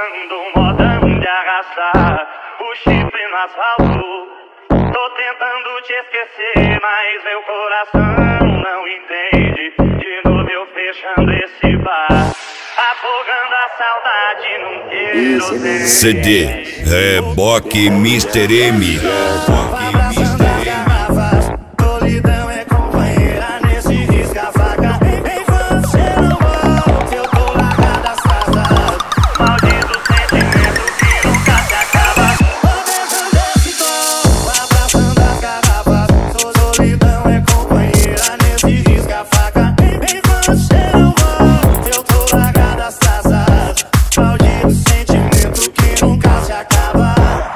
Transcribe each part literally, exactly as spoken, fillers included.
usando um modão de arrastar o chifre no asfalto. Tô tentando te esquecer, mas meu coração não entende. De novo eu fechando esse bar, afogando a saudade num querosene. C D Reboque mister M. Solidão é companheira nesse risca-faca. Enquanto você não volta, eu tô largada as traças. Maldito sentimento que nunca se acaba. Tô beijando esse copo, abraçando as garrafas. Sou solidão é companheira nesse risca-faca. Enquanto você não volta, eu tô largada as traças. Maldito sentimento que nunca se acaba.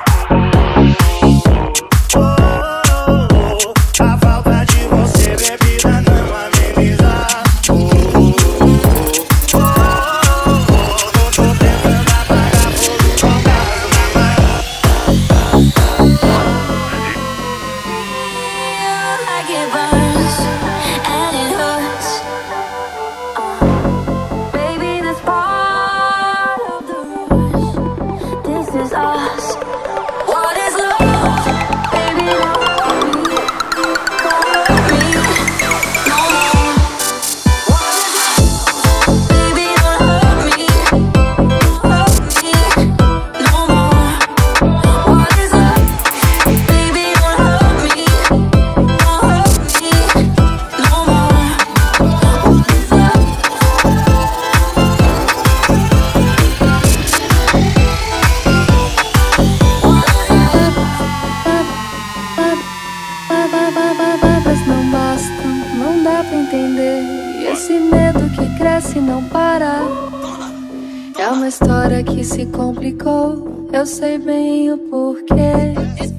Esse medo que cresce e não para. É uma história que se complicou. Eu sei bem o porquê.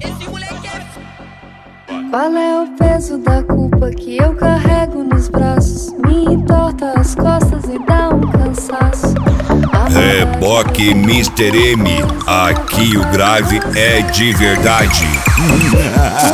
Qual é o peso da culpa que eu carrego nos braços? Me entorta as costas e dá um cansaço. Reboque mister M. Aqui o grave é de verdade.